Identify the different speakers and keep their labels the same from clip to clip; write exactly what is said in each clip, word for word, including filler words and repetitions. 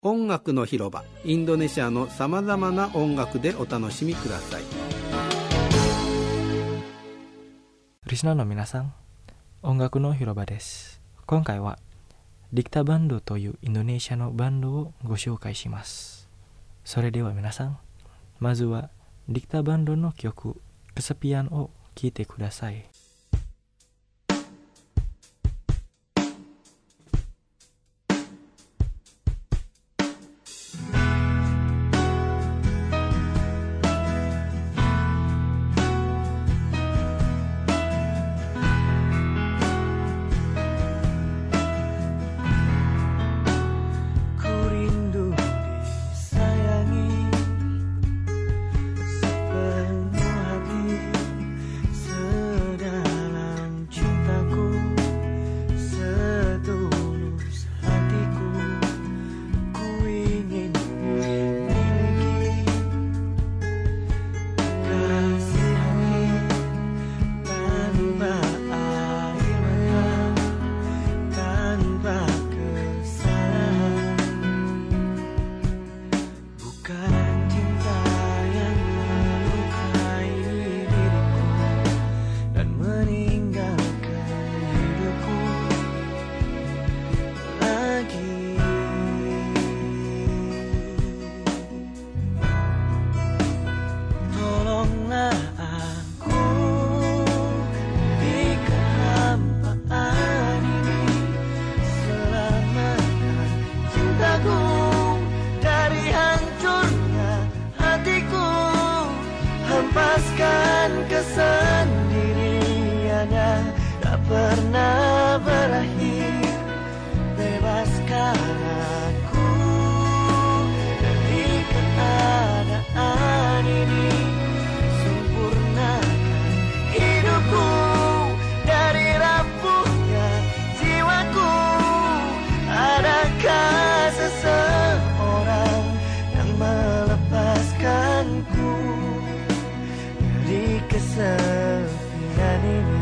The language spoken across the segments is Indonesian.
Speaker 1: 音楽の広場、インドネシアのさまざまな音楽でお楽しみください。
Speaker 2: リスナーの皆さん、音楽の広場です。今回はディクタバンドというインドネシアのバンドをご紹介します。それでは皆さん、まずはディクタバンドの曲Kesepianを聴いてください。
Speaker 3: Kesendiriannya tak pernah berakhir. Bebaskan aku dari keadaan ini. Sempurnakan hidupku dari rapuhnya jiwaku. Adakah seseorang yang melepaskanku dari kesepian ini?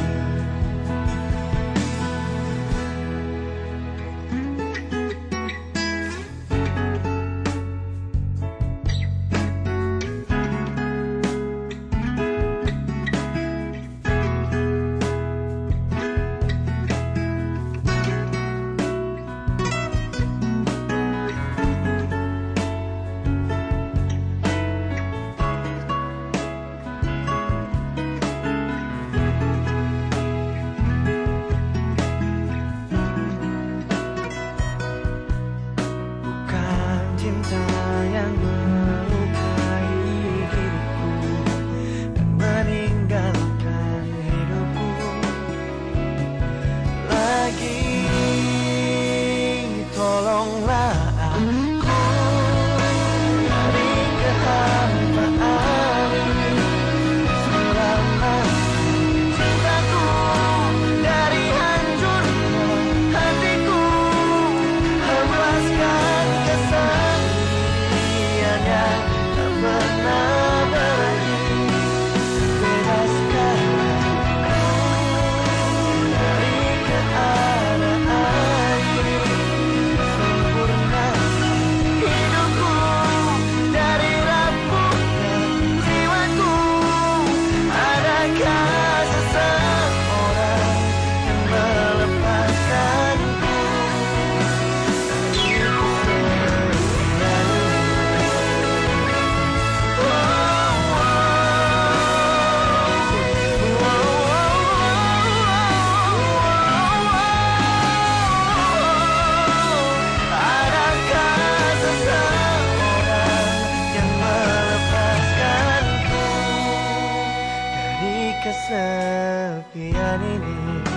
Speaker 3: Kesepian ini,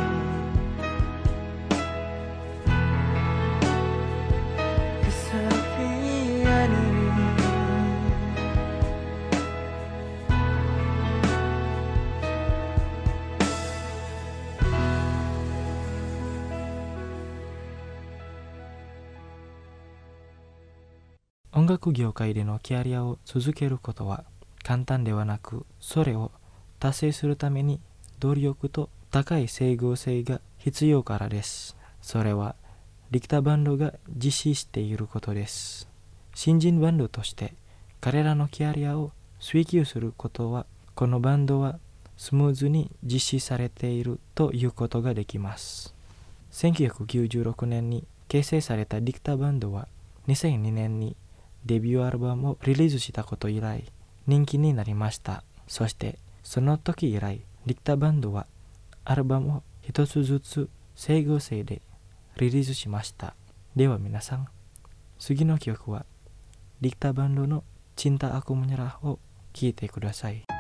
Speaker 3: kesepian ini.
Speaker 2: 音楽業界でのキャリアを続けることは簡単ではなく、それを達成するために努力と高い整合性が必要からです。それはディクタバンドが実施していることです。新人バンドとして彼らのキャリアを追求することは、このバンドはスムーズに実施されているということができます。せんきゅうひゃくきゅうじゅうろくねんに結成されたディクタバンドはにせんにねんにデビューアルバムをリリースしたこと以来人気になりました。そしてその時以来ディクタバンドはアルバムを一つずつ整合性でリリースしました。では皆さん、次の曲はディクタバンドのCinta Aku Menyerahを聴いてください。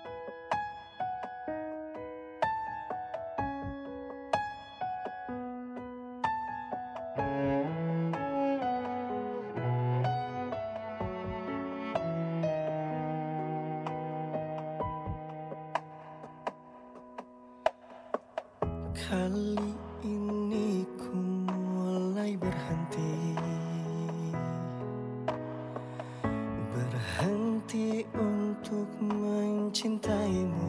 Speaker 3: Kali ini ku mulai berhenti Berhenti untuk mencintaimu.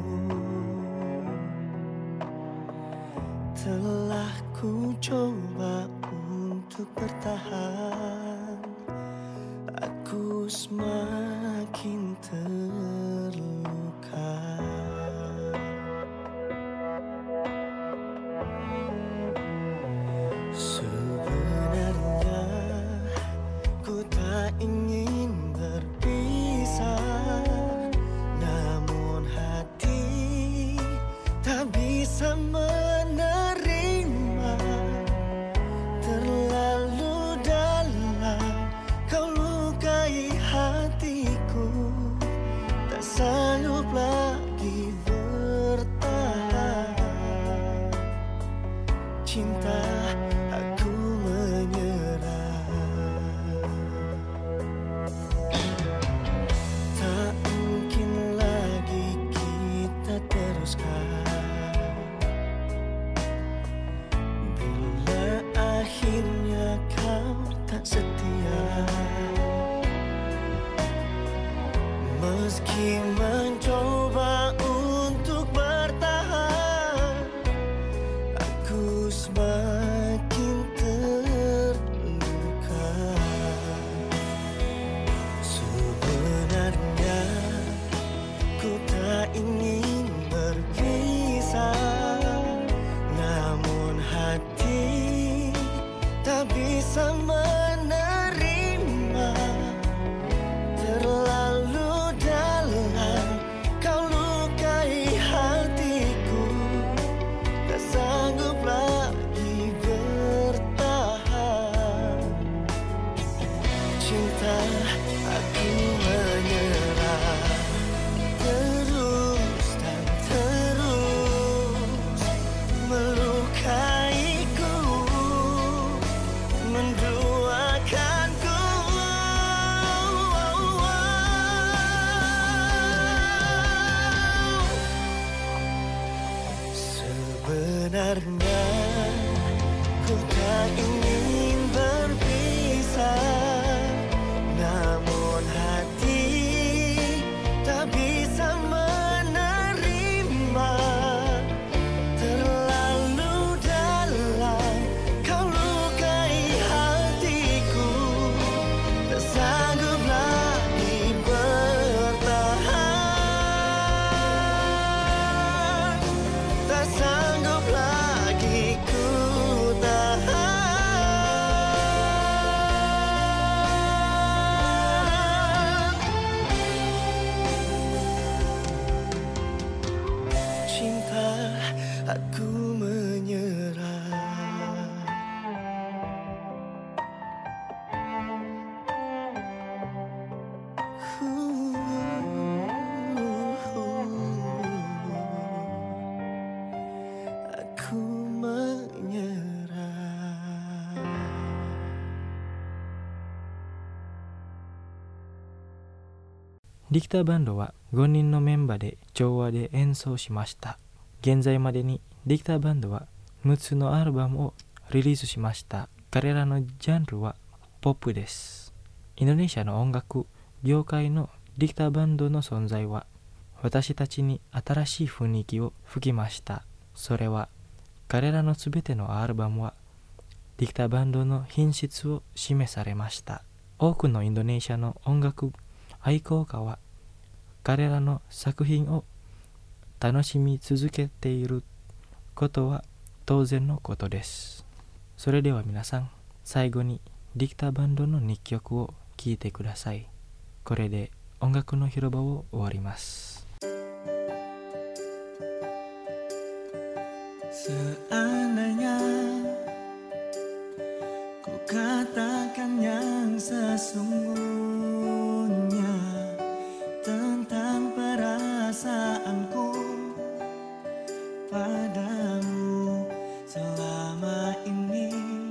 Speaker 3: Telah ku coba untuk bertahan, aku semakin terluka. Sebenarnya ku tak ingin berpisah, namun hati tak bisa menerima. Terlalu dalam kau lukai hatiku, tak sanggup lagi bertahan. Cinta aku menyerah, tak mungkin lagi kita teruskan. Bila akhirnya kau tak setia, meski mencoba untuk bertahan, aku semakin terluka. Sebenarnya ku tak ingin berpisah, namun hati tak bisa menerima. Terlalu dalam kau lukai hatiku, tak sanggup lagi bertahan. Cinta aku menyerah, terus dan terus melukaiku, menduakanku. Sebenarnya ku tak ingin berpisah, namun hati tak bisa menerima. Terlalu dalam kau lukai hatiku, tak sanggup lagi bertahan, tak sanggup lagi ku tahan. Cinta aku menyerah. Aku menyerah.
Speaker 2: ディクタバンドはごにんのメンバーで調和で演奏しました。現在までにディクタバンドはむっつのアルバムをリリースしました。彼らのジャンルはポップです。インドネシアの音楽業界のディクタバンドの存在は私たちに新しい雰囲気を吹きました。それは彼らのすべてのアルバムはディクタバンドの品質を示されました。多くのインドネシアの音楽愛好家は彼らの作品を楽しみ続けていることは当然のことです。それでは皆さん、最後にディクタバンドのにきょくを聴いてください。これで音楽の広場を終わります。
Speaker 3: Seandainya ku katakan yang sesungguhnya tentang perasaanku padamu selama ini,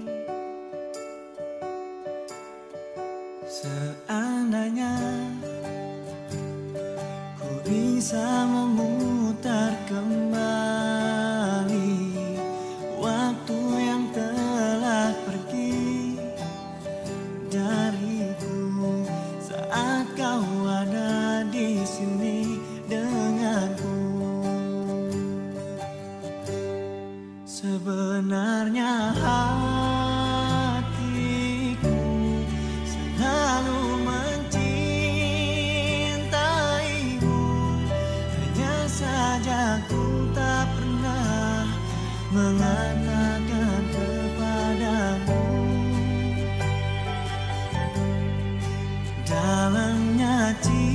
Speaker 3: seandainya ku bisa memutar kembali waktu yang telah pergi dariku saat kau ada di sini denganku. Sebenarnya hatiku selalu mencintaimu, hanya saja ku tak pernah mengatakan kepadamu. Dalamnya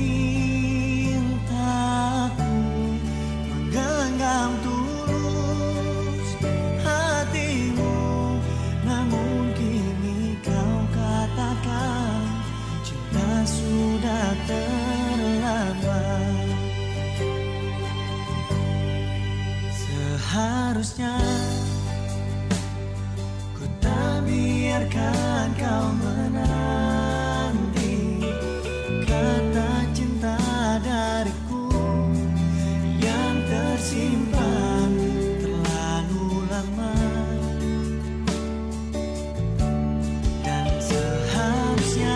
Speaker 3: cintaku menggenggam tulus hatimu, namun kini kau katakan cinta sudah terlambat. Seharusnya ku tak biarkan kau menanti kata cinta dariku yang tersimpan terlalu lama. Dan seharusnya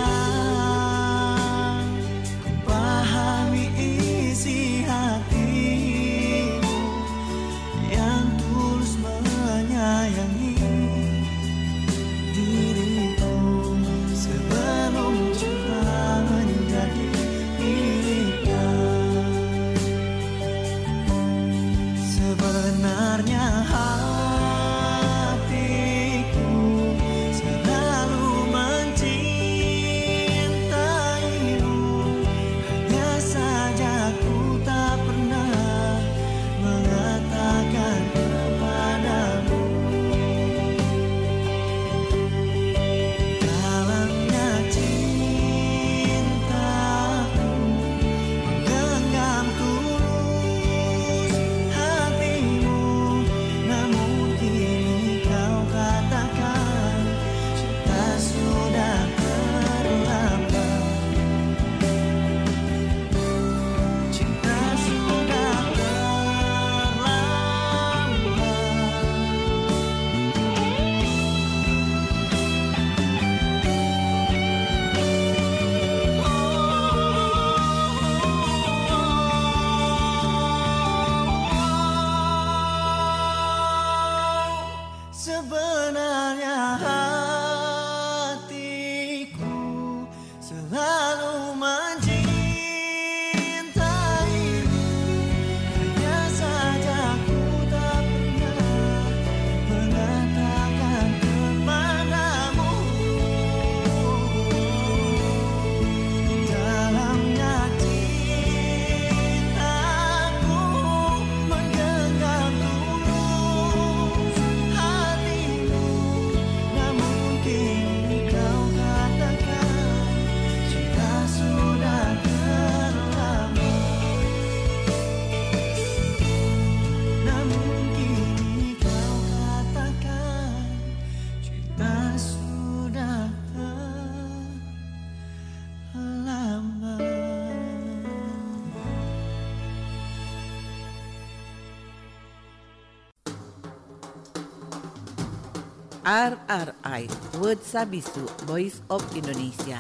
Speaker 3: ku pahami isi hatimu yang tulus menyayangi diriku sebelum cinta menjadi miliknya. Sebenarnya hatiku selalu mencintaimu, hanya saja ku tak pernah mengatakan kepadamu. Dalamnya cintaku menggenggam tulus hatimu, namun kini kau katakan cinta sudah terlambat. Cinta sudah terlambat. Sebenarnya hatiku selalu mencintaimu, hanya saja ku tak pernah mengatakan kepadamu. Dalamnya cintaku menggenggam tulus hatimu, namun kini kau katakan cinta sudah terlambat. Namun kini kau katakan cinta sudah terlambat.
Speaker 4: R R I World Sabisu Voice of Indonesia.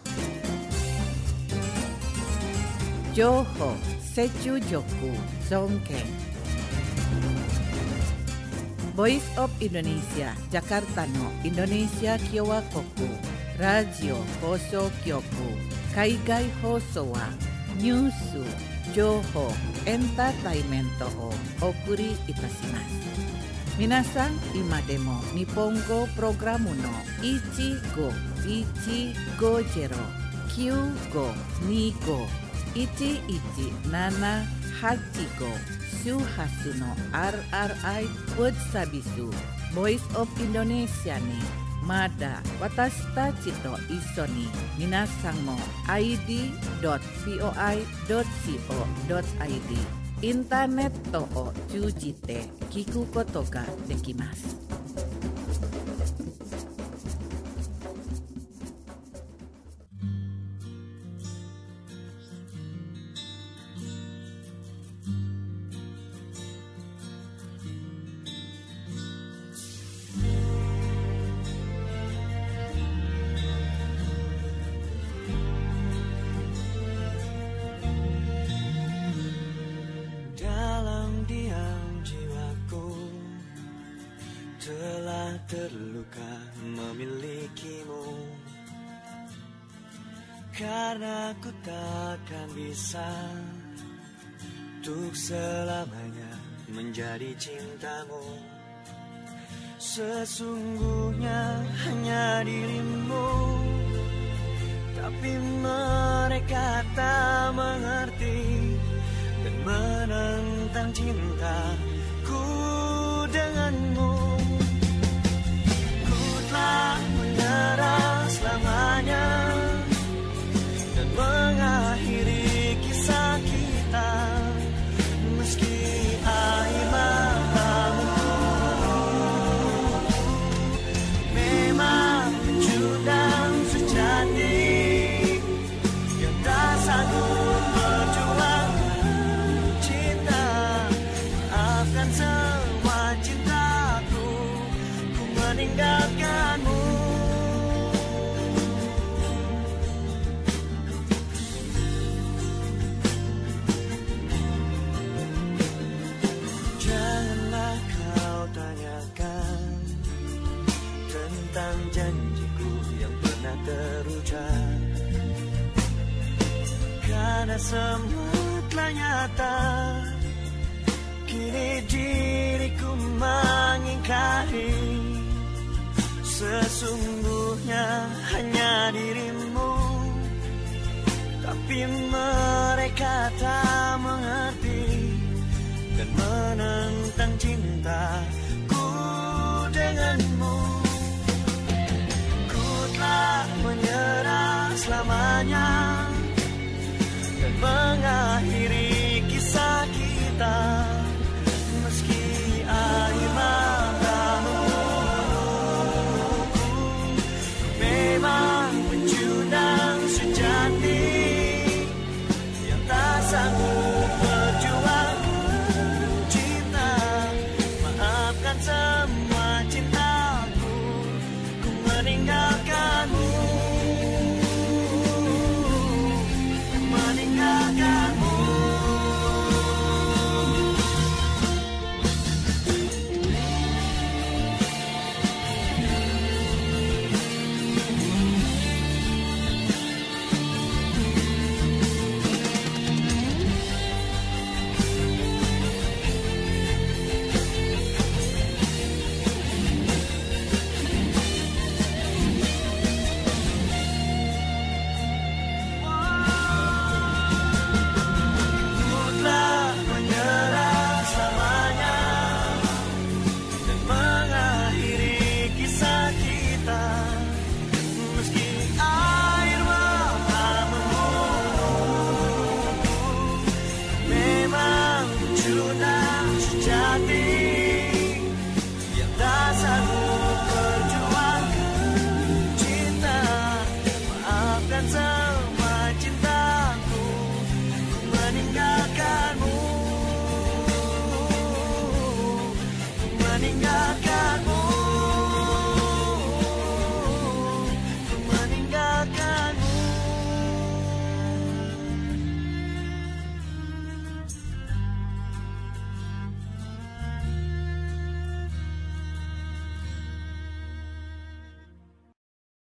Speaker 4: Johor Seju Joku Songkeng. Voice of Indonesia Jakarta no Indonesia Kyowa Koku Radio Hoso Kyoku Kaigai Hoso wa Nyusu Joho Entertainmento o Okuri itashimasu. Minasan ima demo Nippongo programu no Ichigo Ichigo Jero Kyugo Nigo Ichi Ichi Nana Hachigo Shuhasu no R R I World Sabisu Voice of Indonesia ni Mada Watashita Chito Iso ni Minasan mo I D dot voi dot co dot i d インターネットを通じて聞くことができます。
Speaker 3: Terluka memilikimu, karena ku takkan bisa untuk selamanya menjadi cintamu. Sesungguhnya hanya dirimu, tapi mereka tak mengerti dan menentang cintaku denganmu. Telah menyerah selamanya dan mengakhiri kisah kita, meski air matamu memang pencudang sejati yang tak sanggup perjuangkan cinta. Maafkan semua cintaku, ku meninggalkanmu. Janganlah kau tanyakan tentang janjiku yang pernah terucap, karena semua telah nyata. Kini diriku mengingkari, sesungguhnya hanya dirimu, tapi mereka tak mengerti dan menentang cintaku denganmu. Ku telah menyerah selamanya dan mengakhiri